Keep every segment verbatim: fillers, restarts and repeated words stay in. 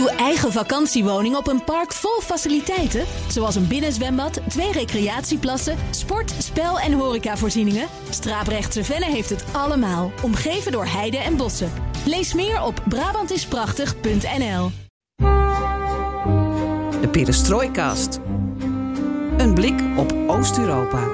Uw eigen vakantiewoning op een park vol faciliteiten? Zoals een binnenzwembad, twee recreatieplassen, sport, spel- en horecavoorzieningen? Straaprechtse Venne heeft het allemaal, omgeven door heide en bossen. Lees meer op Brabantisprachtig punt n l. De Perestrooikast. Een blik op Oost-Europa.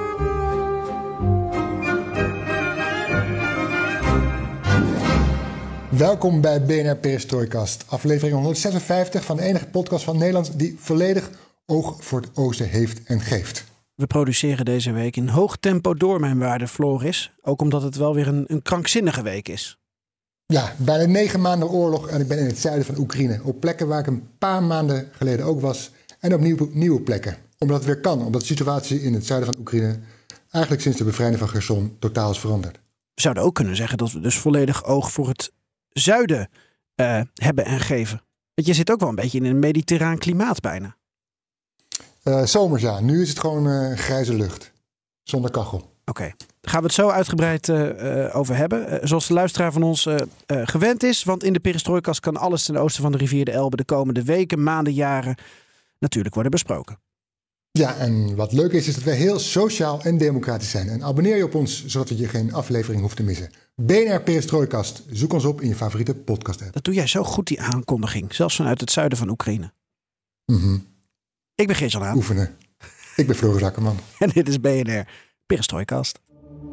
Welkom bij B N R Perestrooikast, aflevering honderdzesenvijftig van de enige podcast van Nederland die volledig oog voor het oosten heeft en geeft. We produceren deze week in hoog tempo door, mijn waarde Floris. Ook omdat het wel weer een, een krankzinnige week is. Ja, bijna negen maanden oorlog en ik ben in het zuiden van Oekraïne. Op plekken waar ik een paar maanden geleden ook was. En op nieuwe, nieuwe plekken. Omdat het weer kan, omdat de situatie in het zuiden van Oekraïne eigenlijk sinds de bevrijding van Gerson totaal is veranderd. We zouden ook kunnen zeggen dat we dus volledig oog voor het zuiden uh, hebben en geven. Want je zit ook wel een beetje in een mediterraan klimaat bijna. Uh, zomers ja, nu is het gewoon uh, grijze lucht. Zonder kachel. Oké, okay. Daar gaan we het zo uitgebreid uh, uh, over hebben. Uh, zoals de luisteraar van ons uh, uh, gewend is. Want in de Perestrooikast kan alles ten oosten van de rivier de Elbe de komende weken, maanden, jaren natuurlijk worden besproken. Ja, en wat leuk is, is dat wij heel sociaal en democratisch zijn. En abonneer je op ons, zodat je geen aflevering hoeft te missen. B N R Perestrooikast. Zoek ons op in je favoriete podcast app. Dat doe jij zo goed, die aankondiging. Zelfs vanuit het zuiden van Oekraïne. Mm-hmm. Ik ben Geert-Jan Haan. Oefenen. Ik ben Floris Akkerman. En dit is B N R Perestrooikast.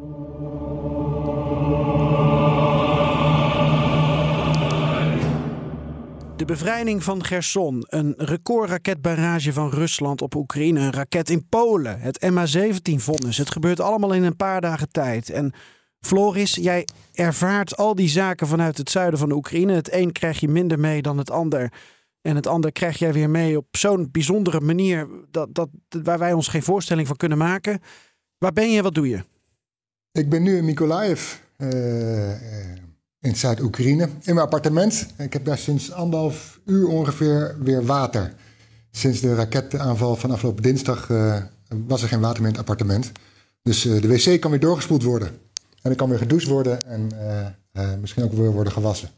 De bevrijding van Gerson, een recordraketbarrage van Rusland op Oekraïne, een raket in Polen, het M H zeventien vonnis. Het gebeurt allemaal in een paar dagen tijd. En Floris, jij ervaart al die zaken vanuit het zuiden van de Oekraïne. Het een krijg je minder mee dan het ander. En het ander krijg jij weer mee op zo'n bijzondere manier dat, dat, waar wij ons geen voorstelling van kunnen maken. Waar ben je, wat doe je? Ik ben nu in Mykolaiv. Uh, uh... In Zuid-Oekraïne, in mijn appartement. Ik heb daar sinds anderhalf uur ongeveer weer water. Sinds de raketaanval van afgelopen dinsdag uh, was er geen water meer in het appartement. Dus uh, de wc kan weer doorgespoeld worden. En er kan weer gedoucht worden en uh, uh, misschien ook weer worden gewassen.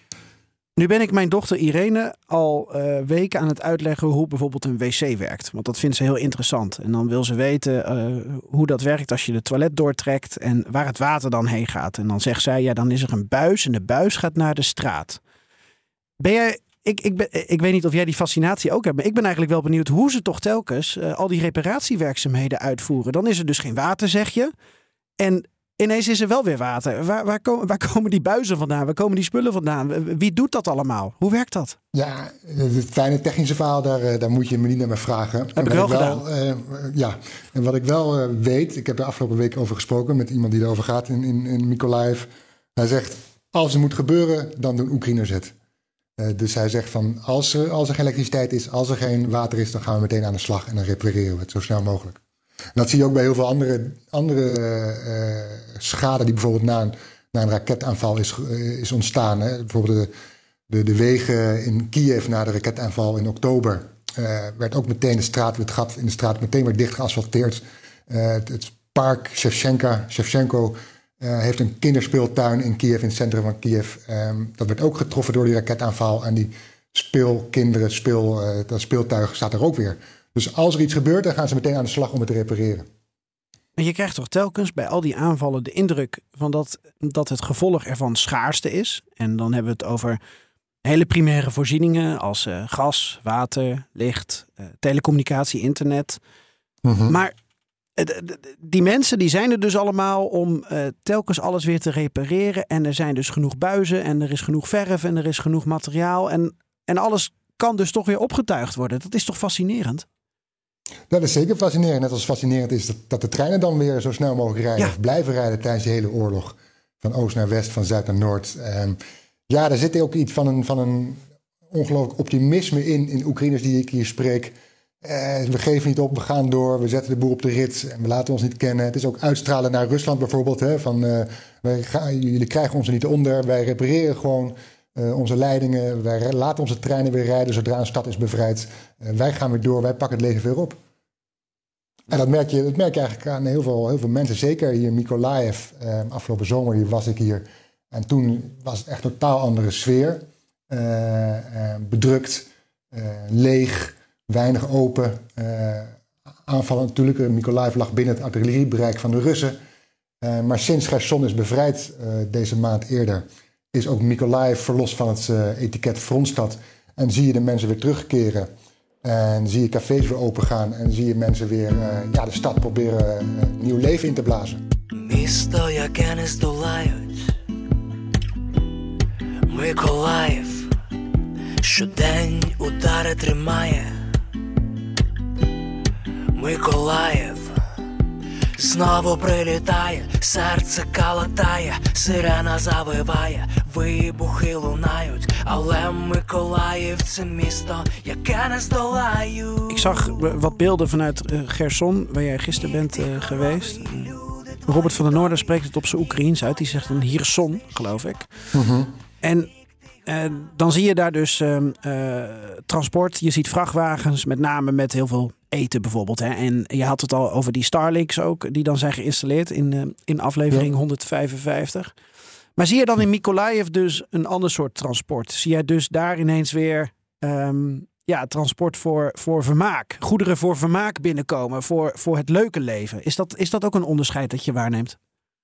Nu ben ik mijn dochter Irene al uh, weken aan het uitleggen hoe bijvoorbeeld een wc werkt. Want dat vindt ze heel interessant. En dan wil ze weten uh, hoe dat werkt als je de toilet doortrekt en waar het water dan heen gaat. En dan zegt zij, ja, dan is er een buis en de buis gaat naar de straat. Ben jij, ik, ik, ben, ik weet niet of jij die fascinatie ook hebt, maar ik ben eigenlijk wel benieuwd hoe ze toch telkens uh, al die reparatiewerkzaamheden uitvoeren. Dan is er dus geen water, zeg je. En ineens is er wel weer water. Waar, waar, komen, waar komen die buizen vandaan? Waar komen die spullen vandaan? Wie doet dat allemaal? Hoe werkt dat? Ja, het kleine technische verhaal, daar, daar moet je me niet naar me vragen. Heb en ik wel ik gedaan. Wel, uh, ja, en wat ik wel uh, weet, ik heb er afgelopen week over gesproken met iemand die erover gaat in, in, in Mykolaiv. Hij zegt, als het moet gebeuren, dan doen Oekraïners het. Uh, dus hij zegt van, als er, als er geen elektriciteit is, als er geen water is, dan gaan we meteen aan de slag en dan repareren we het zo snel mogelijk. En dat zie je ook bij heel veel andere, andere uh, schade die bijvoorbeeld na een, na een raketaanval is, uh, is ontstaan. Hè. Bijvoorbeeld de, de, de wegen in Kiev na de raketaanval in oktober. Uh, werd ook meteen de straat, het gat in de straat meteen weer dicht geasfalteerd. Uh, het, het park Shevchenka, Shevchenko uh, heeft een kinderspeeltuin in Kiev, in het centrum van Kiev. Um, dat werd ook getroffen door die raketaanval. En die speelkinderen, speel, uh, dat speeltuig staat er ook weer. Dus als er iets gebeurt, dan gaan ze meteen aan de slag om het te repareren. En je krijgt toch telkens bij al die aanvallen de indruk van dat, dat het gevolg ervan schaarste is. En dan hebben we het over hele primaire voorzieningen als uh, gas, water, licht, uh, telecommunicatie, internet. Mm-hmm. Maar uh, die mensen die zijn er dus allemaal om uh, telkens alles weer te repareren. En er zijn dus genoeg buizen en er is genoeg verf en er is genoeg materiaal. En, en alles kan dus toch weer opgetuigd worden. Dat is toch fascinerend? Dat is zeker fascinerend. Net als fascinerend is dat, dat de treinen dan weer zo snel mogelijk rijden. Ja. Of blijven rijden tijdens de hele oorlog. Van oost naar west, van zuid naar noord. Um, ja, daar zit ook iets van een, van een ongelooflijk optimisme in. In Oekraïners die ik hier spreek. Uh, we geven niet op, we gaan door. We zetten de boer op de rit. En we laten ons niet kennen. Het is ook uitstralen naar Rusland bijvoorbeeld. Hè, van, uh, wij gaan, jullie krijgen ons er niet onder. Wij repareren gewoon uh, onze leidingen. Wij laten onze treinen weer rijden zodra een stad is bevrijd. Uh, wij gaan weer door. Wij pakken het leven weer op. En dat merk je, dat merk je eigenlijk aan heel veel, heel veel mensen. Zeker hier in Mykolaiv. Uh, afgelopen zomer hier was ik hier. En toen was het echt een totaal andere sfeer. Uh, uh, bedrukt. uh, leeg, weinig open. Uh, aanvallen natuurlijk. Mykolaiv lag binnen het artilleriebereik van de Russen. Uh, maar sinds Cherson is bevrijd uh, deze maand eerder, is ook Mykolaiv verlost van het uh, etiket frontstad. En zie je de mensen weer terugkeren. En zie je cafés weer opengaan. En zie je mensen weer uh, ja, de stad proberen uh, nieuw leven in te blazen. Місто, яке не здолають, Миколаїв, щодень удари тримає. Миколаїв знову прилітає, серце калатає, сирена завиває, вибухи лунають, але Миколаїв – це місто, яке не здолають. Ik zag wat beelden vanuit uh, Cherson, waar jij gisteren bent uh, geweest. Uh, Robert van der Noorden spreekt het op zijn Oekraïens uit. Die zegt een Hirson, geloof ik. Mm-hmm. En uh, dan zie je daar dus uh, uh, transport. Je ziet vrachtwagens, met name met heel veel eten bijvoorbeeld. Hè. En je had het al over die Starlinks ook, die dan zijn geïnstalleerd in, uh, in aflevering ja. honderdvijfenvijftig. Maar zie je dan in Mykolaiv dus een ander soort transport? Zie jij dus daar ineens weer um, ja, transport voor, voor vermaak? Goederen voor vermaak binnenkomen, voor, voor het leuke leven. Is dat, is dat ook een onderscheid dat je waarneemt?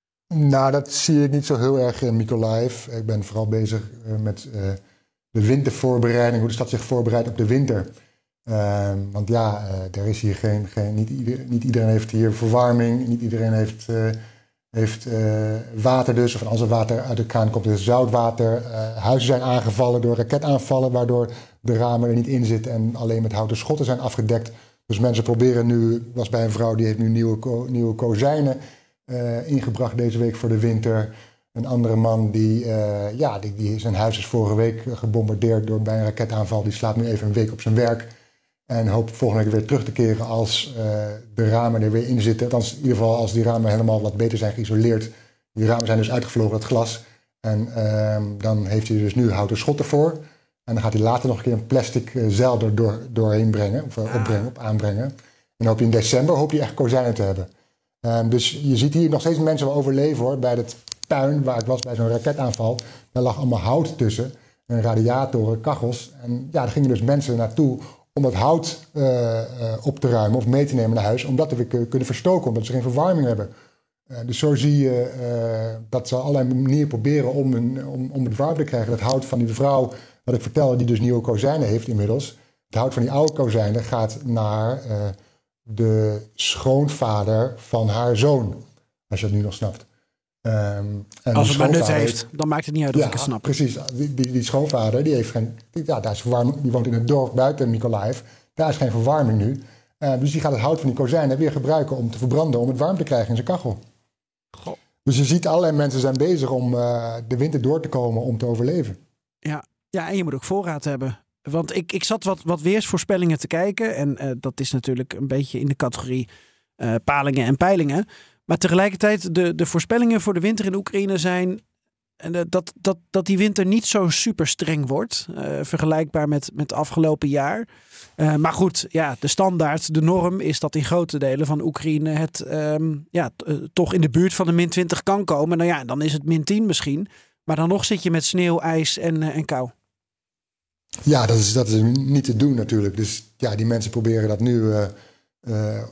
Nou, dat zie ik niet zo heel erg in Mykolaiv. Ik ben vooral bezig uh, met uh, de wintervoorbereiding, hoe de stad zich voorbereidt op de winter. Uh, want ja, uh, er is hier geen, geen niet, ieder, niet iedereen heeft hier verwarming, niet iedereen heeft, uh, heeft uh, water dus. Of als er water uit de kraan komt, is het zoutwater. Uh, huizen zijn aangevallen door raketaanvallen, waardoor de ramen er niet in zitten en alleen met houten schotten zijn afgedekt. Dus mensen proberen nu, ik was bij een vrouw die heeft nu nieuwe, ko, nieuwe kozijnen uh, ingebracht deze week voor de winter. Een andere man, die, uh, ja, die, die zijn huis is vorige week gebombardeerd door, bij een raketaanval. Die slaapt nu even een week op zijn werk. En hoopt volgende week weer terug te keren als uh, de ramen er weer in zitten. Althans, in ieder geval als die ramen helemaal wat beter zijn geïsoleerd. Die ramen zijn dus uitgevlogen, dat glas. En uh, dan heeft hij dus nu houten schotten voor. En dan gaat hij later nog een keer een plastic uh, zeil er door, doorheen brengen. Of uh, opbrengen, op aanbrengen. En dan hoop je in december hoop je echt kozijnen te hebben. Um, dus je ziet hier nog steeds mensen wel overleven hoor. Bij het puin waar ik was bij zo'n raketaanval. Daar lag allemaal hout tussen. En radiatoren, kachels. En ja, daar gingen dus mensen naartoe om dat hout uh, uh, op te ruimen of mee te nemen naar huis. Omdat we weer kunnen verstoken, omdat ze geen verwarming hebben. Uh, dus zo zie je uh, dat ze allerlei manieren proberen om, een, om, om het warm te krijgen. Dat hout van die vrouw, wat ik vertelde, die dus nieuwe kozijnen heeft inmiddels. Het hout van die oude kozijnen gaat naar uh, de schoonvader van haar zoon. Als je dat nu nog snapt. Um, en Als het maar nut heeft, dan maakt het niet uit of ja, ik het snap. Precies, die, die, die schoonvader die heeft geen, die, ja, daar is verwarming, die woont in het dorp buiten Mykolaiv. Daar is geen verwarming nu. Uh, dus die gaat het hout van die kozijnen weer gebruiken om te verbranden, om het warm te krijgen in zijn kachel. Goh. Dus je ziet, allerlei mensen zijn bezig om uh, de winter door te komen om te overleven. Ja, ja, en je moet ook voorraad hebben. Want ik, ik zat wat, wat weersvoorspellingen te kijken. En uh, dat is natuurlijk een beetje in de categorie uh, palingen en peilingen. Maar tegelijkertijd, de, de voorspellingen voor de winter in Oekraïne zijn uh, dat, dat, dat die winter niet zo super streng wordt. Uh, vergelijkbaar met, met het afgelopen jaar. Uh, maar goed, ja, de standaard, de norm is dat in grote delen van Oekraïne het um, ja, t, uh, toch in de buurt van de min twintig kan komen. Nou ja, dan is het min tien misschien. Maar dan nog zit je met sneeuw, ijs en, uh, en kou. Ja, dat is, dat is niet te doen natuurlijk. Dus ja, die mensen proberen dat nu uh, uh,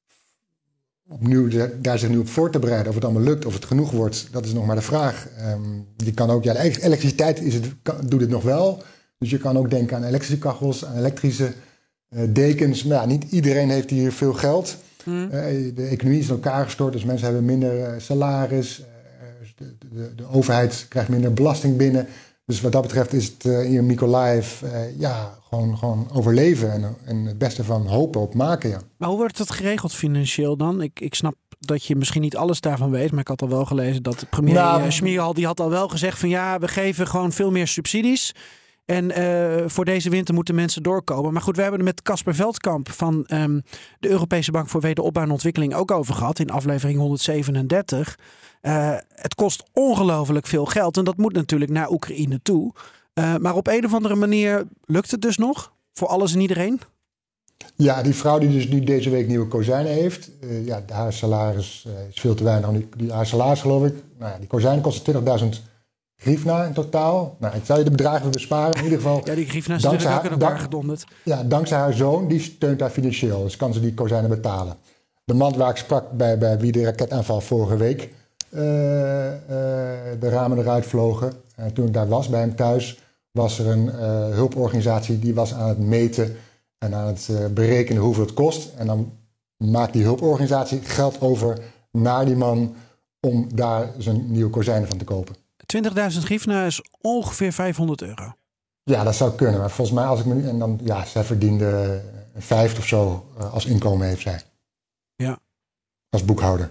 opnieuw daar zich nu op voor te bereiden. Of het allemaal lukt, of het genoeg wordt, dat is nog maar de vraag. Um, je kan ook, ja, de elektriciteit is het, kan, doet het nog wel. Dus je kan ook denken aan elektrische kachels, aan elektrische uh, dekens. Maar ja, niet iedereen heeft hier veel geld. Mm. Uh, de economie is in elkaar gestort, dus mensen hebben minder uh, salaris. Uh, de, de, de overheid krijgt minder belasting binnen. Dus wat dat betreft is het uh, in Mykolaiv uh, ja, gewoon, gewoon overleven en, en het beste van hopen op maken. Ja. Maar hoe wordt dat geregeld financieel dan? Ik, ik snap dat je misschien niet alles daarvan weet, maar ik had al wel gelezen dat premier nou, uh, Smierhal, die had al wel gezegd van ja, we geven gewoon veel meer subsidies. En uh, voor deze winter moeten mensen doorkomen. Maar goed, we hebben het met Casper Veldkamp van um, de Europese Bank voor Wederopbouw en Ontwikkeling ook over gehad in aflevering honderdzevenendertig. Uh, het kost ongelooflijk veel geld en dat moet natuurlijk naar Oekraïne toe. Uh, maar op een of andere manier lukt het dus nog voor alles en iedereen? Ja, die vrouw die dus nu deze week nieuwe kozijnen heeft. Uh, ja, haar salaris uh, is veel te weinig. Die, die, haar salaris geloof ik, nou ja, die kozijnen kosten twintigduizend hryvnia in totaal. Nou, ik zal je de bedragen besparen. In ieder geval. Ja, die hryvnia is natuurlijk ook in elkaar gedonderd. Ja, dankzij haar zoon, die steunt haar financieel. Dus kan ze die kozijnen betalen. De man waar ik sprak bij, bij wie de raketaanval vorige week uh, uh, de ramen eruit vlogen. Uh, toen ik daar was bij hem thuis, was er een uh, hulporganisatie die was aan het meten en aan het uh, berekenen hoeveel het kost. En dan maakt die hulporganisatie geld over naar die man om daar zijn nieuwe kozijnen van te kopen. twintigduizend hryvnia is ongeveer vijfhonderd euro. Ja, dat zou kunnen. Maar volgens mij, als ik me nu. En dan, ja, zij verdiende een vijfde of zo uh, als inkomen, heeft zij. Ja. Als boekhouder.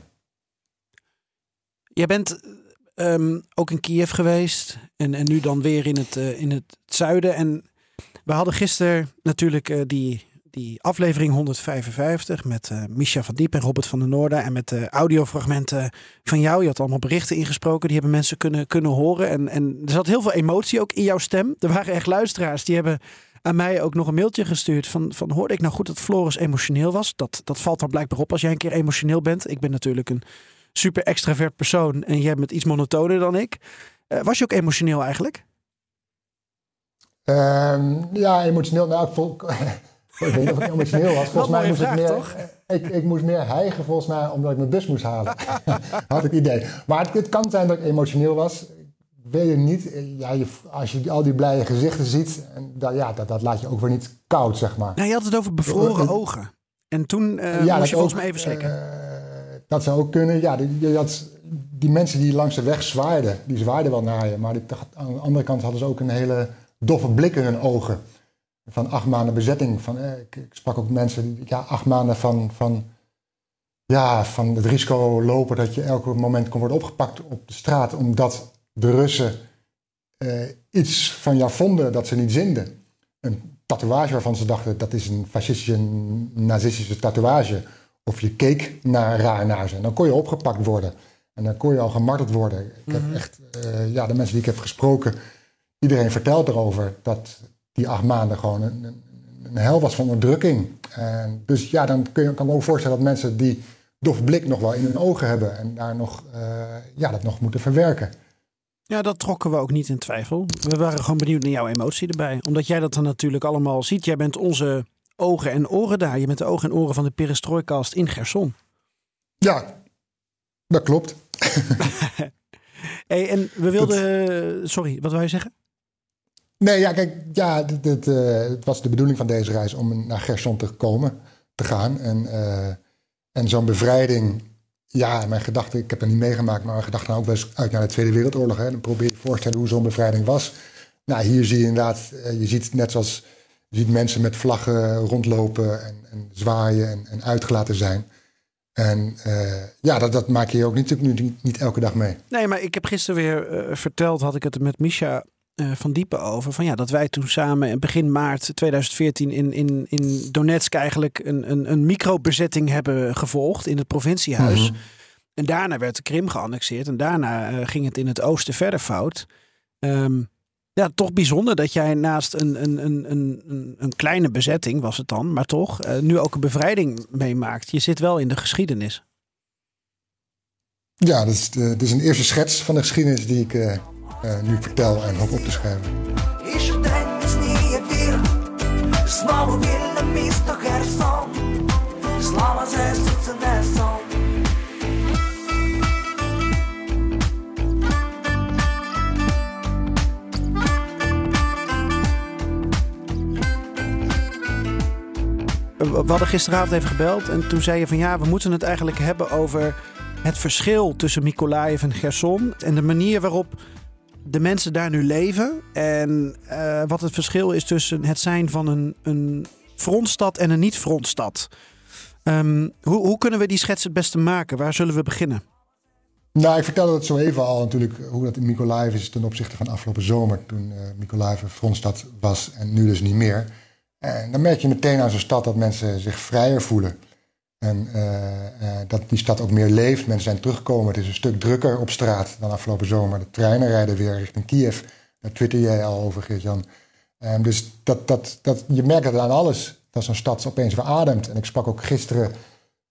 Jij bent um, ook in Kiev geweest. En, en nu dan weer in het, uh, in het zuiden. En we hadden gisteren natuurlijk uh, die, die aflevering honderdvijfenvijftig. Met uh, Misha van Diep en Robert van der Noorden. En met uh, audiofragmenten van jou. Je had allemaal berichten ingesproken. Die hebben mensen kunnen, kunnen horen. En, en er zat heel veel emotie ook in jouw stem. Er waren echt luisteraars die hebben aan mij ook nog een mailtje gestuurd. Van, van hoorde ik nou goed dat Floris emotioneel was? Dat, dat valt dan blijkbaar op als jij een keer emotioneel bent. Ik ben natuurlijk een super extravert persoon. En jij bent iets monotoner dan ik. Uh, was je ook emotioneel eigenlijk? Um, ja, emotioneel. Nou, ik, vol, ik weet niet of ik emotioneel was. Volgens mij moest vraag, ik meer. Toch? Ik, ik moest meer hijgen volgens mij omdat ik mijn bus moest halen. Had ik het idee. Maar het, het kan zijn dat ik emotioneel was. Weet je niet. Ja, je, als je al die blije gezichten ziet, en dat, ja, dat, dat laat je ook weer niet koud, zeg maar. Nou, je had het over bevroren uh, ogen. En toen uh, ja, moest je volgens ook, mij even schrikken. Uh, dat zou ook kunnen. Ja, die, dat, die mensen die langs de weg zwaarden, die zwaarden wel naar je. Maar die, aan de andere kant hadden ze ook een hele doffe blik in hun ogen. Van acht maanden bezetting. Van, eh, ik, ik sprak ook mensen, ja, acht maanden van, van, ja, van het risico lopen dat je elk moment kon worden opgepakt op de straat. Omdat de Russen uh, iets van jou vonden dat ze niet zinden. Een tatoeage waarvan ze dachten dat is een fascistische, nazistische tatoeage. Of je keek naar raar naar ze. En dan kon je opgepakt worden. En dan kon je al gemarteld worden. Ik mm-hmm. heb echt, uh, ja, de mensen die ik heb gesproken, iedereen vertelt erover dat die acht maanden gewoon een, een, een hel was van onderdrukking. En dus ja, dan kun je, kan ik me ook voorstellen dat mensen die doffe blik nog wel in hun ogen hebben. En daar nog, uh, ja, dat nog moeten verwerken. Ja, dat trokken we ook niet in twijfel. We waren gewoon benieuwd naar jouw emotie erbij. Omdat jij dat dan natuurlijk allemaal ziet. Jij bent onze ogen en oren daar. Je bent de ogen en oren van de Perestroikast in Cherson. Ja, dat klopt. Hey, en we wilden... Dat... Sorry, wat wil je zeggen? Nee, ja, kijk, ja, dit, dit, uh, het was de bedoeling van deze reis om naar Cherson te komen, te gaan. En, uh, en zo'n bevrijding... Ja, mijn gedachten, ik heb het niet meegemaakt, maar mijn gedachten gaan ook wel eens uit naar de Tweede Wereldoorlog. Hè. Dan probeer je je voorstellen hoe zo'n bevrijding was. Nou, hier zie je inderdaad, je ziet net zoals je ziet mensen met vlaggen rondlopen en, en zwaaien en, en uitgelaten zijn. En uh, ja, dat, dat maak je ook niet, niet, niet elke dag mee. Nee, maar ik heb gisteren weer uh, verteld, had ik het met Misha uh, van Diepen over. Van ja, dat wij toen samen begin maart tweeduizend veertien in, in, in Donetsk eigenlijk een, een, een microbezetting hebben gevolgd in het provinciehuis. Mm-hmm. En daarna werd de Krim geannexeerd. En daarna uh, ging het in het oosten verder fout. Um, ja, toch bijzonder dat jij naast een, een, een, een, een kleine bezetting, was het dan, maar toch, uh, nu ook een bevrijding meemaakt. Je zit wel in de geschiedenis. Ja, dat is, de, dat is een eerste schets van de geschiedenis die ik uh, uh, nu vertel en hoop op te schrijven. We hadden gisteravond even gebeld en toen zei je van ja, we moeten het eigenlijk hebben over het verschil tussen Mykolaiv en Cherson en de manier waarop de mensen daar nu leven en uh, wat het verschil is tussen het zijn van een, een frontstad en een niet-frontstad. Um, hoe, hoe kunnen we die schets het beste maken? Waar zullen we beginnen? Nou, ik vertelde het zo even al natuurlijk hoe dat in Mykolaiv is ten opzichte van afgelopen zomer toen uh, Mykolaiv een frontstad was en nu dus niet meer. En dan merk je meteen aan zo'n stad dat mensen zich vrijer voelen. En uh, uh, dat die stad ook meer leeft. Mensen zijn teruggekomen. Het is een stuk drukker op straat dan afgelopen zomer. De treinen rijden weer richting Kiev. Daar twitter jij al over, Geert-Jan. Um, dus dat, dat, dat, je merkt het aan alles. Dat zo'n stad opeens weer ademt. En ik sprak ook gisteren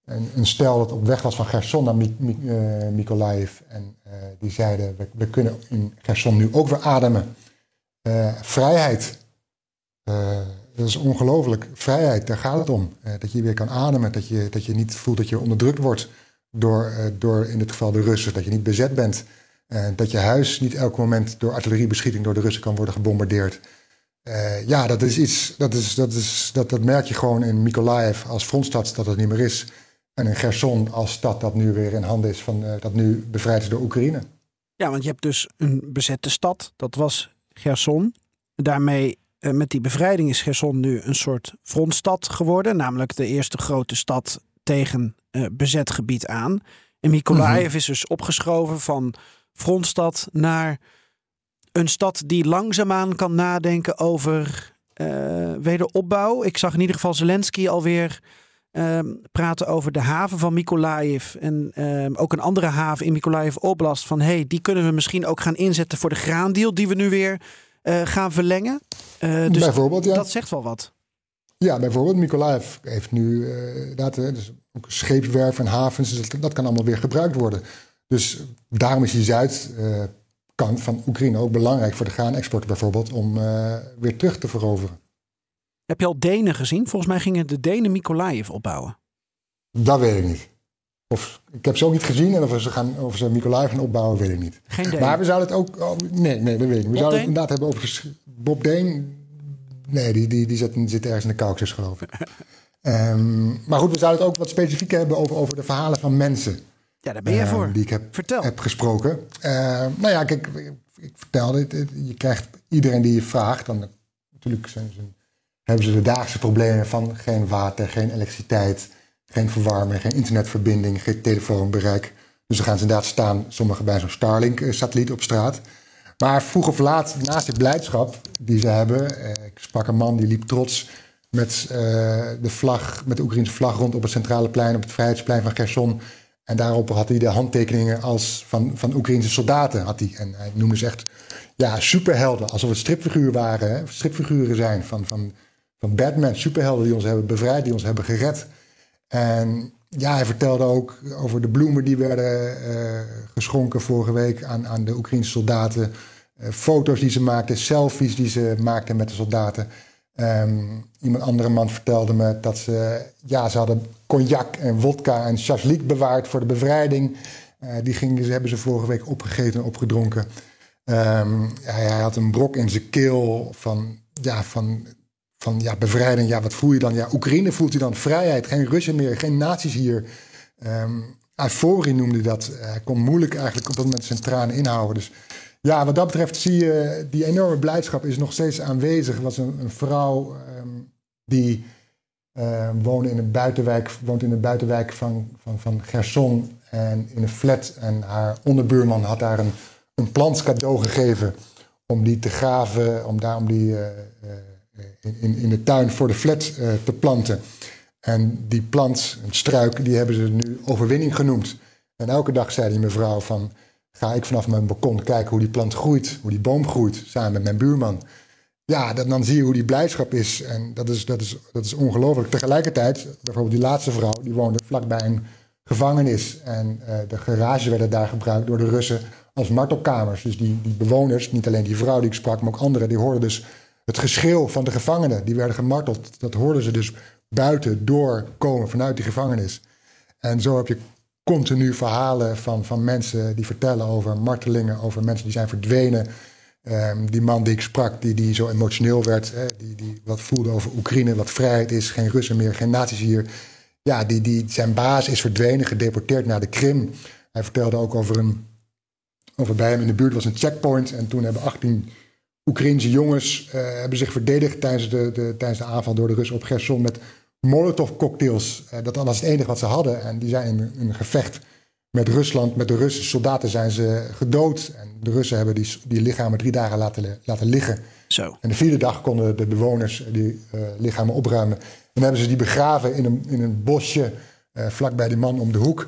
een, een stel dat op weg was van Cherson naar Mi- Mi- uh, Mykolaiv. En uh, die zeiden, we, we kunnen in Cherson nu ook weer ademen. Uh, vrijheid. Uh, dat is ongelooflijk. Vrijheid, daar gaat het om. Uh, dat je weer kan ademen. Dat je, dat je niet voelt dat je onderdrukt wordt door, uh, door in dit geval de Russen. Dat je niet bezet bent. Uh, dat je huis niet elk moment door artilleriebeschieting door de Russen kan worden gebombardeerd. Uh, ja, dat is iets. Dat, is, dat, is, dat, dat merk je gewoon in Mykolaiv als frontstad dat het niet meer is. En in Cherson als stad dat nu weer in handen is van uh, dat nu bevrijd is door Oekraïne. Ja, want je hebt dus een bezette stad. Dat was Cherson. Daarmee, uh, met die bevrijding is Cherson nu een soort frontstad geworden. Namelijk de eerste grote stad tegen uh, bezet gebied aan. En Mykolaiv mm-hmm. is dus opgeschoven van frontstad naar een stad die langzaamaan kan nadenken over uh, wederopbouw. Ik zag in ieder geval Zelensky alweer uh, praten over de haven van Mykolaiv. En uh, ook een andere haven in Mykolaiv Oblast. Van hey, die kunnen we misschien ook gaan inzetten voor de graandeal die we nu weer uh, gaan verlengen. Uh, dus bijvoorbeeld, ja. Dat zegt wel wat. Ja, bijvoorbeeld Mykolaiv heeft nu uh, dat, dus ook scheepswerf en havens. Dus dat, dat kan allemaal weer gebruikt worden. Dus daarom is die zuidkant uh, van Oekraïne ook belangrijk voor de graanexport bijvoorbeeld om uh, weer terug te veroveren. Heb je al Denen gezien? Volgens mij gingen de Denen Mykolaiv opbouwen. Dat weet ik niet. Of, ik heb ze ook niet gezien en of ze, gaan, of ze Mykolaiv gaan opbouwen, weet ik niet. Geen Deen. Maar we zouden het ook... Oh, nee, nee, dat weet ik niet. We Bob zouden Deen? het inderdaad hebben over Bob Deen. Nee, die, die, die zit, zit ergens in de Caucasus, geloof ik. um, maar goed, we zouden het ook wat specifieker hebben over, over de verhalen van mensen. Ja, daar ben je uh, voor. Die ik heb, Vertel. heb gesproken. Uh, nou ja, kijk, ik, ik vertelde het. Je krijgt iedereen die je vraagt. Dan natuurlijk zijn ze, hebben ze de dagelijkse problemen van geen water, geen elektriciteit, geen verwarming, geen internetverbinding, geen telefoonbereik. Dus dan gaan ze inderdaad staan, sommigen bij zo'n Starlink-satelliet op straat. Maar vroeg of laat, naast de blijdschap die ze hebben, uh, ik sprak een man die liep trots met, uh, de vlag, met de Oekraïnse vlag rond op het centrale plein, op het Vrijheidsplein van Cherson. En daarop had hij de handtekeningen als van, van Oekraïnse soldaten. Had hij. En hij noemde ze echt ja, superhelden, alsof het stripfiguren waren, hè? Stripfiguren zijn van, van, van Batman, superhelden die ons hebben bevrijd, die ons hebben gered. En ja, hij vertelde ook over de bloemen die werden uh, geschonken vorige week aan, aan de Oekraïnse soldaten. Uh, foto's die ze maakten, selfies die ze maakten met de soldaten. Um, iemand andere man vertelde me dat ze, ja, ze hadden cognac en wodka en shashlik bewaard voor de bevrijding. Uh, die gingen, hebben ze vorige week opgegeten en opgedronken. Um, hij, hij had een brok in zijn keel van, ja, van, van ja, bevrijding. Ja, wat voel je dan? Ja, Oekraïne voelt hij dan vrijheid. Geen Russen meer, geen nazi's hier. Um, euforie noemde hij dat. Hij kon moeilijk eigenlijk op dat moment zijn tranen inhouden. Dus ja, wat dat betreft zie je, die enorme blijdschap is nog steeds aanwezig. Er was een, een vrouw um, die uh, woonde in een buitenwijk, woont in een buitenwijk van, van, van Cherson en in een flat. En haar onderbuurman had daar een, een plant cadeau gegeven om die te graven, om daar om die uh, uh, in, in de tuin voor de flat uh, te planten. En die plant, een struik, die hebben ze nu overwinning genoemd. En elke dag zei die mevrouw van, ga ik vanaf mijn balkon kijken hoe die plant groeit, hoe die boom groeit, samen met mijn buurman. Ja, dan, dan zie je hoe die blijdschap is. En dat is, dat is, dat is ongelooflijk. Tegelijkertijd, bijvoorbeeld die laatste vrouw, die woonde vlakbij een gevangenis. En uh, de garages werden daar gebruikt door de Russen als martelkamers. Dus die, die bewoners, niet alleen die vrouw die ik sprak, maar ook anderen, die hoorden dus het geschreeuw van de gevangenen. Die werden gemarteld. Dat hoorden ze dus buiten doorkomen vanuit die gevangenis. En zo heb je continu verhalen van, van mensen die vertellen over martelingen, over mensen die zijn verdwenen. Um, die man die ik sprak, die, die zo emotioneel werd, hè, die, die wat voelde over Oekraïne, wat vrijheid is, geen Russen meer, geen nazi's hier. Ja, die, die, zijn baas is verdwenen, gedeporteerd naar de Krim. Hij vertelde ook over een, over bij hem in de buurt was een checkpoint. En toen hebben achttien Oekraïnse jongens uh, hebben zich verdedigd tijdens de, de, tijdens de aanval door de Russen op Cherson met Molotov-cocktails. Uh, dat was het enige wat ze hadden. En die zijn in, in een gevecht met Rusland, met de Russische soldaten zijn ze gedood. En de Russen hebben die, die lichamen drie dagen laten, laten liggen. Zo. En de vierde dag konden de bewoners die uh, lichamen opruimen. En dan hebben ze die begraven in een, in een bosje uh, vlakbij die man om de hoek.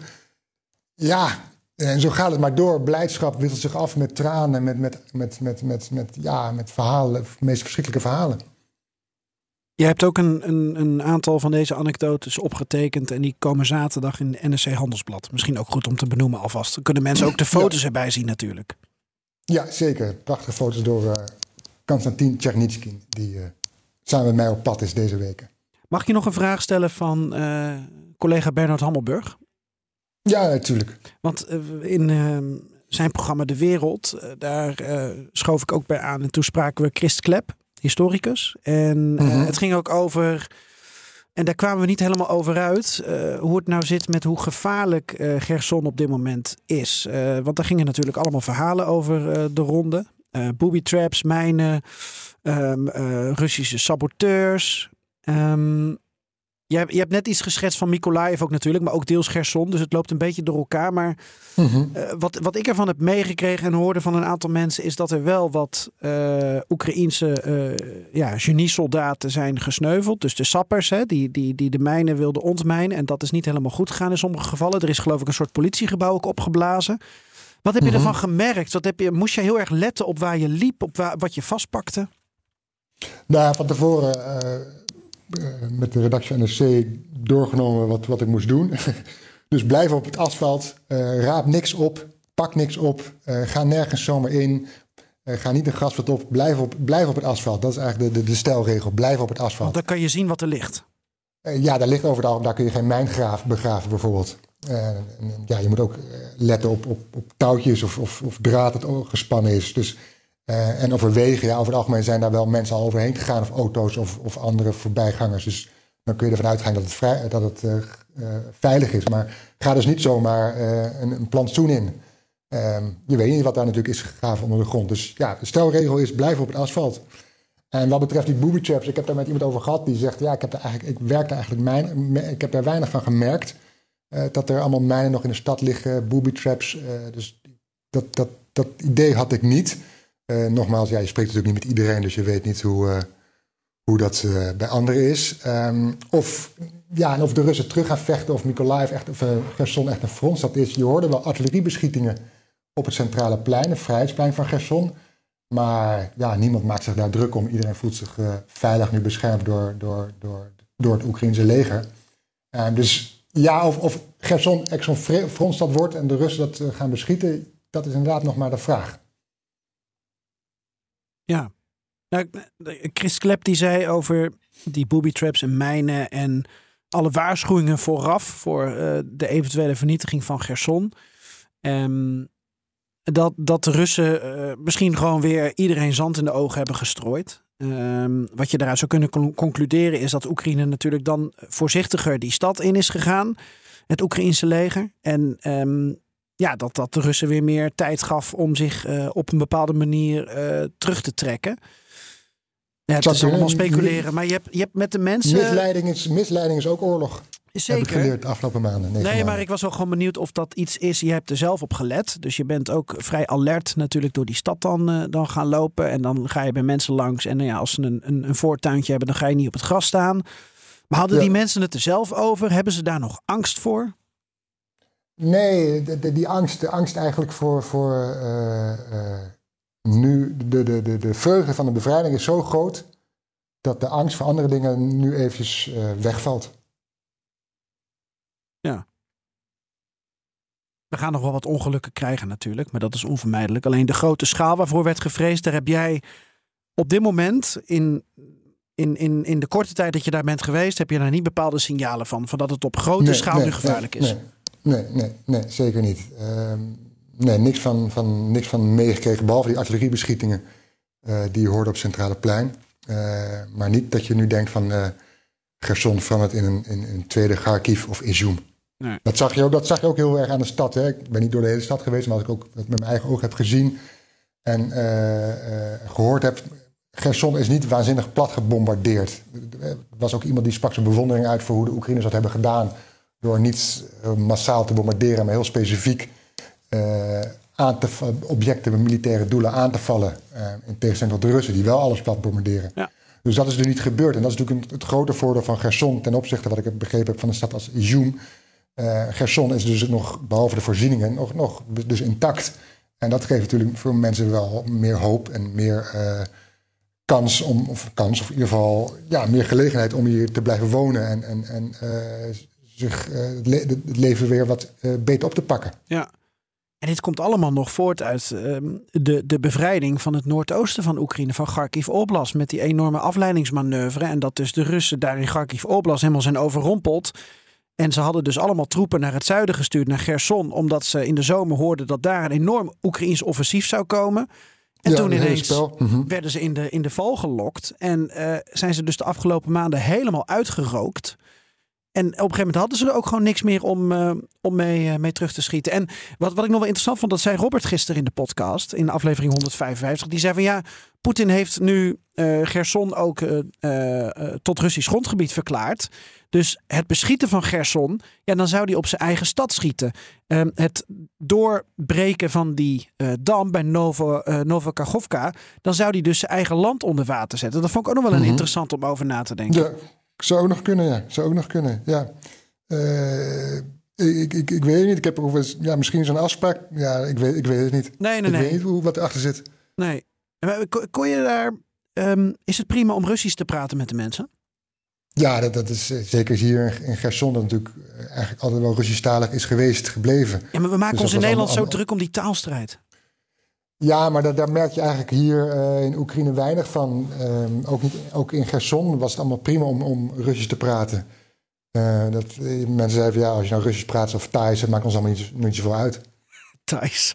Ja, en zo gaat het maar door. Blijdschap wisselt zich af met tranen, met, met, met, met, met, met, ja, met verhalen, de meest verschrikkelijke verhalen. Je hebt ook een, een, een aantal van deze anekdotes opgetekend en die komen zaterdag in N R C Handelsblad. Misschien ook goed om te benoemen alvast. Dan kunnen mensen ook de foto's ja. erbij zien natuurlijk. Ja, zeker. Prachtige foto's door uh, Konstantin Tchernitsky, die uh, samen met mij op pad is deze weken. Mag ik je nog een vraag stellen van uh, collega Bernard Hammelburg? Ja, natuurlijk. Want uh, in uh, zijn programma De Wereld, uh, daar uh, schoof ik ook bij aan. En toen spraken we Christ Klep, historicus. En uh, mm-hmm. het ging ook over, en daar kwamen we niet helemaal over uit, uh, hoe het nou zit met hoe gevaarlijk uh, Cherson op dit moment is. Uh, want daar gingen natuurlijk allemaal verhalen over uh, de ronde. Uh, booby traps, mijnen, um, uh, Russische saboteurs. Um, je, hebt, je hebt net iets geschetst van Mykolaiv ook natuurlijk, maar ook deels Cherson. Dus het loopt een beetje door elkaar. Maar mm-hmm. uh, wat, wat ik ervan heb meegekregen en hoorde van een aantal mensen is dat er wel wat uh, Oekraïense uh, ja, geniesoldaten zijn gesneuveld. Dus de sappers hè, die, die, die de mijnen wilden ontmijnen. En dat is niet helemaal goed gegaan in sommige gevallen. Er is geloof ik een soort politiegebouw ook opgeblazen. Wat heb je mm-hmm. ervan gemerkt? Wat heb je, moest je heel erg letten op waar je liep, op waar, wat je vastpakte? Nou, van tevoren uh, uh, met de redactie van N R C doorgenomen wat, wat ik moest doen. Dus blijf op het asfalt, uh, raap niks op, pak niks op, uh, ga nergens zomaar in, uh, ga niet een gasveld op, blijf op, blijf op het asfalt. Dat is eigenlijk de, de, de stelregel, blijf op het asfalt. Want dan kan je zien wat er ligt. Uh, ja, daar ligt over het, daar kun je geen mijngraaf begraven bijvoorbeeld. Uh, en, ja, je moet ook letten op, op, op touwtjes of, of, of draad dat gespannen is. Dus, uh, en over wegen, ja, over het algemeen zijn daar wel mensen al overheen gegaan, of auto's of, of andere voorbijgangers. Dus dan kun je ervan uitgaan dat het, vrij, dat het uh, uh, veilig is. Maar ga dus niet zomaar uh, een, een plantsoen in. Uh, je weet niet wat daar natuurlijk is gegraven onder de grond. Dus ja, de stelregel is blijf op het asfalt. En wat betreft die booby traps, ik heb daar met iemand over gehad die zegt, ja, ik heb daar eigenlijk, ik werk daar eigenlijk mijn, ik heb daar weinig van gemerkt. Uh, dat er allemaal mijnen nog in de stad liggen, booby traps. Uh, dus dat, dat, dat idee had ik niet. Uh, nogmaals, ja, je spreekt natuurlijk niet met iedereen, dus je weet niet hoe, uh, hoe dat uh, bij anderen is. Um, of, ja, en of de Russen terug gaan vechten, of Mykolaiv echt, of uh, Cherson echt een frontstad is. Je hoorde wel artilleriebeschietingen op het centrale plein, het vrijheidsplein van Cherson. Maar ja, niemand maakt zich daar druk om. Iedereen voelt zich uh, veilig nu beschermd door, door, door, door het Oekraïnse leger. Uh, dus ja, of, of Cherson echt zo'n frontstad wordt en de Russen dat uh, gaan beschieten, dat is inderdaad nog maar de vraag. Ja, nou, Chris Klep die zei over die booby traps en mijnen en alle waarschuwingen vooraf voor uh, de eventuele vernietiging van Cherson. Um, dat, dat de Russen uh, misschien gewoon weer iedereen zand in de ogen hebben gestrooid. Um, wat je daaruit zou kunnen con- concluderen is dat Oekraïne natuurlijk dan voorzichtiger die stad in is gegaan. Het Oekraïense leger. En um, ja, dat dat de Russen weer meer tijd gaf om zich uh, op een bepaalde manier uh, terug te trekken. Ja, het is allemaal speculeren, maar je hebt, je hebt met de mensen... Misleiding is, misleiding is ook oorlog. Zeker. Heb ik geleerd de afgelopen maanden. Nee, maanden. maar ik was wel gewoon benieuwd of dat iets is. Je hebt er zelf op gelet. Dus je bent ook vrij alert natuurlijk door die stad dan, uh, dan gaan lopen. En dan ga je bij mensen langs. En uh, ja, als ze een, een, een voortuintje hebben, dan ga je niet op het gras staan. Maar hadden ja. die mensen het er zelf over? Hebben ze daar nog angst voor? Nee, de, de, die angst, de angst eigenlijk voor, voor uh, uh, nu... De, de, de, de vreugde van de bevrijding is zo groot dat de angst voor andere dingen nu eventjes uh, wegvalt. Ja. We gaan nog wel wat ongelukken krijgen natuurlijk, maar dat is onvermijdelijk. Alleen de grote schaal waarvoor werd gevreesd, daar heb jij op dit moment, in, in, in, in de korte tijd dat je daar bent geweest, heb je daar niet bepaalde signalen van, van dat het op grote nee, schaal nee, nu gevaarlijk nee, is? Nee, nee, nee, nee zeker niet. Uh, nee, niks van, van, niks van meegekregen, behalve die artilleriebeschietingen uh, die je hoorde op het Centrale Plein. Uh, maar niet dat je nu denkt van uh, Cherson verandert in een, in een tweede Kharkiv of Izum. Nee. Dat, zag je ook, dat zag je ook heel erg aan de stad. Hè. Ik ben niet door de hele stad geweest, maar als ik ook met mijn eigen ogen heb gezien en uh, uh, gehoord heb. Cherson is niet waanzinnig plat gebombardeerd. Er was ook iemand die sprak zijn bewondering uit voor hoe de Oekraïners dat hebben gedaan. Door niet uh, massaal te bombarderen, maar heel specifiek uh, aan te, objecten, militaire doelen aan te vallen. Uh, in tegenstelling tot de Russen, die wel alles plat bombarderen. Ja. Dus dat is er niet gebeurd. En dat is natuurlijk een, het grote voordeel van Cherson ten opzichte, wat ik heb begrepen heb, van een stad als Izum. Uh, Cherson is dus nog, behalve de voorzieningen, nog, nog dus intact. En dat geeft natuurlijk voor mensen wel meer hoop en meer uh, kans om, of kans, of in ieder geval ja, meer gelegenheid om hier te blijven wonen en, en, en uh, zich uh, het, le- het leven weer wat uh, beter op te pakken. Ja. En dit komt allemaal nog voort uit um, de, de bevrijding van het noordoosten van Oekraïne, van Kharkiv Oblast, met die enorme afleidingsmanoeuvre. En dat dus de Russen daar in Kharkiv Oblast helemaal zijn overrompeld. En ze hadden dus allemaal troepen naar het zuiden gestuurd, naar Gerson, omdat ze in de zomer hoorden dat daar een enorm Oekraïens offensief zou komen. En ja, toen ineens mm-hmm. werden ze in de, in de val gelokt. En uh, zijn ze dus de afgelopen maanden helemaal uitgerookt. En op een gegeven moment hadden ze er ook gewoon niks meer om, uh, om mee, uh, mee terug te schieten. En wat, wat ik nog wel interessant vond, dat zei Robert gisteren in de podcast, in aflevering honderdvijfenvijftig. Die zei van ja, Poetin heeft nu uh, Gerson ook uh, uh, tot Russisch grondgebied verklaard. Dus het beschieten van Gerson, ja, dan zou hij op zijn eigen stad schieten. Uh, het doorbreken van die uh, dam bij Novo, uh, Novokachovka, dan zou hij dus zijn eigen land onder water zetten. Dat vond ik ook nog wel een mm-hmm. interessant om over na te denken. Ja. Zou ook nog kunnen, ja. Zou ook nog kunnen, ja. Uh, ik, ik, ik weet het niet. Ik heb ook eens, ja, misschien zo'n afspraak. Ja, ik weet, ik weet het niet. Nee, nee, ik nee. weet niet hoe, wat erachter zit. Nee. Kon, kon je daar... Um, is het prima om Russisch te praten met de mensen? Ja, dat, dat is zeker hier in Gerson, dat natuurlijk eigenlijk altijd wel Russisch-talig is geweest, gebleven. Ja, maar we maken dus ons in Nederland allemaal, zo druk om die taalstrijd. Ja, maar daar, daar merk je eigenlijk hier uh, in Oekraïne weinig van. Um, ook, niet, ook in Gerson was het allemaal prima om, om Russisch te praten. Uh, dat, uh, mensen zeiden, ja, als je nou Russisch praat of Thais, dat maakt ons allemaal niet, niet zoveel uit. Thais.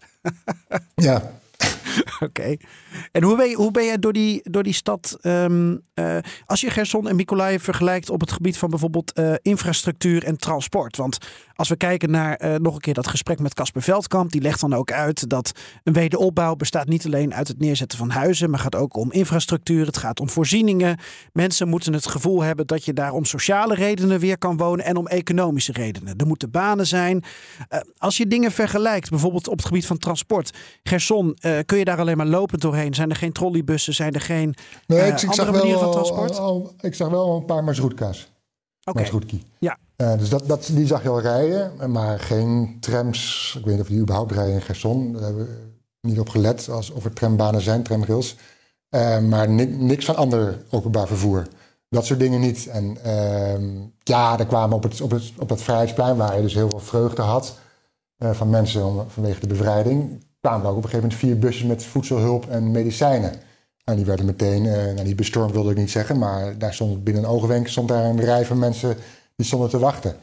Ja. Oké. Okay. En hoe ben je, hoe ben je door, die, door die stad... Um, uh, als je Gerson en Mykolaiv vergelijkt op het gebied van bijvoorbeeld uh, infrastructuur en transport. Want als we kijken naar uh, nog een keer dat gesprek met Casper Veldkamp. Die legt dan ook uit dat een wederopbouw bestaat niet alleen uit het neerzetten van huizen. Maar gaat ook om infrastructuur. Het gaat om voorzieningen. Mensen moeten het gevoel hebben dat je daar om sociale redenen weer kan wonen. En om economische redenen. Er moeten banen zijn. Uh, als je dingen vergelijkt, bijvoorbeeld op het gebied van transport. Gerson, uh, kun je daar alleen maar lopend doorheen? Zijn er geen trolleybussen? Zijn er geen nee, uh, ik, ik andere manieren van transport? Al, al, ik zag wel een paar marsroetka's. Okay. Marsroetki. Ja. Uh, dus dat, dat, die zag je al rijden. Maar geen trams. Ik weet niet of die überhaupt rijden in Gerson. Daar hebben we niet op gelet. Als, of er trambanen zijn, tramrails. Uh, maar ni- niks van ander openbaar vervoer. Dat soort dingen niet. En uh, ja, daar kwamen op het, op, het, op dat Vrijheidsplein, waar je dus heel veel vreugde had. Uh, van mensen om, vanwege de bevrijding. Kwamen er ook op een gegeven moment vier bussen met voedselhulp en medicijnen. En die werden meteen, uh, nou, die bestormd wilde ik niet zeggen, maar daar stond binnen een oogwenk stond daar een rij van mensen die stonden te wachten.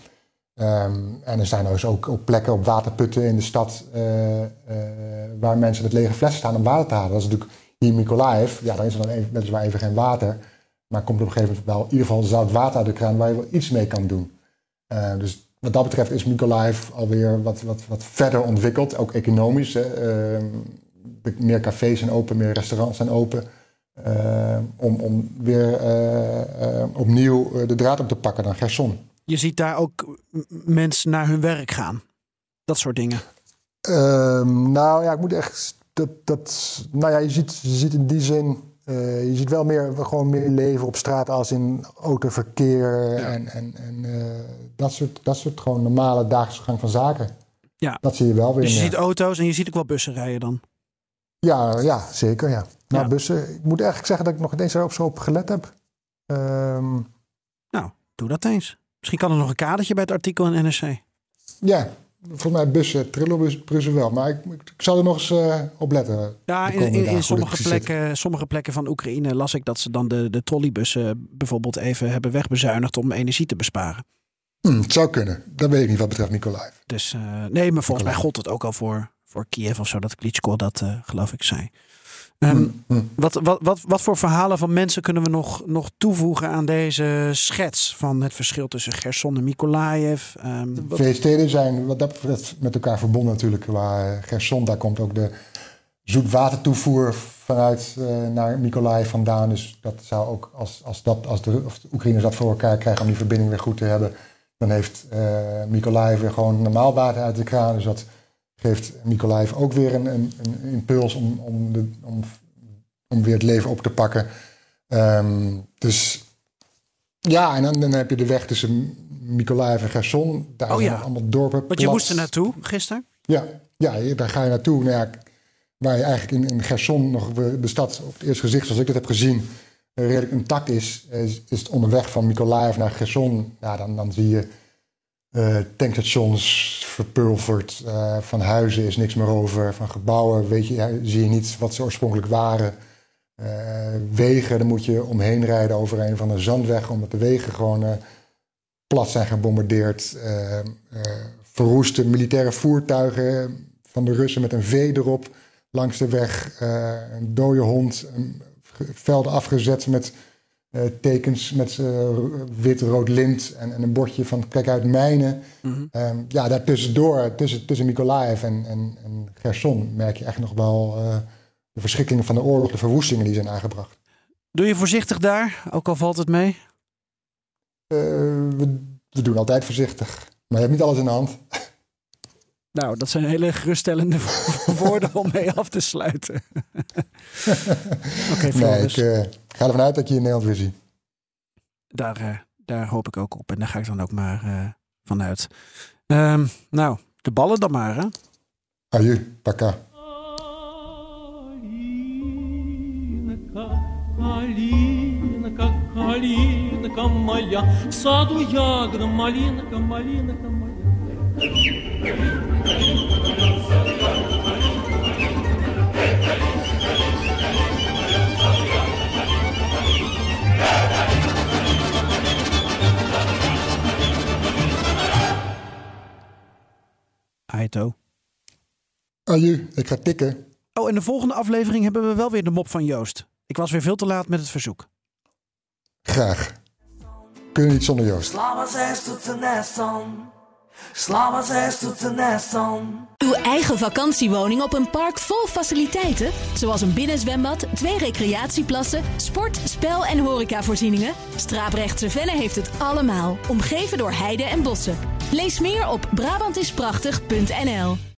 Um, en er zijn dus ook, ook plekken op waterputten in de stad uh, uh, waar mensen met lege flessen staan om water te halen. Dat is natuurlijk hier in Mykolaiv, ja, dan is er dan even, weliswaar even geen water, maar komt op een gegeven moment wel in ieder geval zout water uit de kraan waar je wel iets mee kan doen. Uh, dus wat dat betreft is Mykolaiv alweer wat, wat, wat verder ontwikkeld, ook economisch. Hè. Uh, meer cafés zijn open, meer restaurants zijn open. Uh, om, om weer uh, uh, opnieuw uh, de draad op te pakken dan Gerson. Je ziet daar ook mensen naar hun werk gaan. Dat soort dingen. Uh, nou ja, ik moet echt... Dat, dat, nou ja, je ziet, je ziet in die zin... Uh, je ziet wel meer, gewoon meer leven op straat als in autoverkeer. Ja. En, en, en uh, dat, soort, dat soort gewoon normale dagelijkse gang van zaken. Ja. Dat zie je wel weer. Dus je meer. ziet auto's en je ziet ook wel bussen rijden dan? Ja, ja zeker. Ja. Nou, ja. bussen. Ik moet eigenlijk zeggen dat ik nog niet eens erop zo op gelet heb. Um, nou, doe dat eens. Misschien kan er nog een kadertje bij het artikel in N R C. Ja, volgens mij bussen, trillebusbussen wel. Maar ik, ik, ik zal er nog eens uh, op letten. Ja, in, in, in sommige, plekken, sommige plekken van Oekraïne las ik dat ze dan de, de trolleybussen bijvoorbeeld even hebben wegbezuinigd om energie te besparen. Hmm, het zou kunnen. Dat weet ik niet wat betreft Mykolaiv. Dus uh, nee, maar volgens mij gold het ook al voor, voor Kiev of zo, dat Klitschko dat uh, geloof ik zei. Um, hmm, hmm. Wat, wat, wat, wat voor verhalen van mensen kunnen we nog, nog toevoegen aan deze schets van het verschil tussen Gerson en Mykolaiv? Um, de twee steden zijn wat dat betreft met elkaar verbonden natuurlijk. Waar Gerson, daar komt ook de zoetwatertoevoer vanuit uh, naar Mykolaiv vandaan. Dus dat zou ook, als, als, dat, als de, of de Oekraïners dat voor elkaar krijgen om die verbinding weer goed te hebben, dan heeft uh, Mykolaiv weer gewoon normaal water uit de kraan. Dus dat geeft Mykolaiv ook weer een, een, een impuls om, om, de, om, om weer het leven op te pakken. Um, dus ja, en dan, dan heb je de weg tussen Mykolaiv en Gerson. Daar oh, zijn ja. allemaal dorpen. Want je moest er naartoe gisteren? Ja, ja, daar ga je naartoe. Nou ja, waar je eigenlijk in, in Cherson nog de stad op het eerste gezicht, zoals ik dat heb gezien, redelijk intact is, is, is het onderweg van Mykolaiv naar Cherson. Ja, dan, dan zie je uh, tankstations verpulverd, uh, van huizen is niks meer over, van gebouwen weet je, ja, zie je niet wat ze oorspronkelijk waren. Uh, wegen, daar moet je omheen rijden over een van de zandweg, omdat de wegen gewoon uh, plat zijn gebombardeerd. Uh, uh, verroeste militaire voertuigen van de Russen met een V erop langs de weg. Uh, een dode hond, um, velden afgezet met uh, tekens met uh, wit-rood lint en, en een bordje van kijk uit mijnen. Mm-hmm. Um, ja, daartussendoor, tussen, tussen Mykolaiv en, en, en Cherson merk je echt nog wel uh, de verschrikkingen van de oorlog, de verwoestingen die zijn aangebracht. Doe je voorzichtig daar, ook al valt het mee? Uh, we, we doen altijd voorzichtig, maar je hebt niet alles in de hand. Nou, dat zijn hele geruststellende woorden om mee af te sluiten. Oké, nee, ik uh, ga ervan uit dat je in Nederland weer ziet. Daar, uh, daar hoop ik ook op en daar ga ik dan ook maar uh, vanuit. Um, nou, de ballen dan maar, hè? Aju, paka. Калинка, калинка моя, в саду ягода, малинка, малинка моя. Aito. Aju, ik ga tikken. Oh, in de volgende aflevering hebben we wel weer de mop van Joost. Ik was weer veel te laat met het verzoek. Graag. Kun je niet zonder Joost. Uw eigen vakantiewoning op een park vol faciliteiten, zoals een binnenzwembad, twee recreatieplassen, sport, spel en horecavoorzieningen. Straaprechtse Venne heeft het allemaal, omgeven door heide en bossen. Lees meer op Brabant is prachtig punt n l.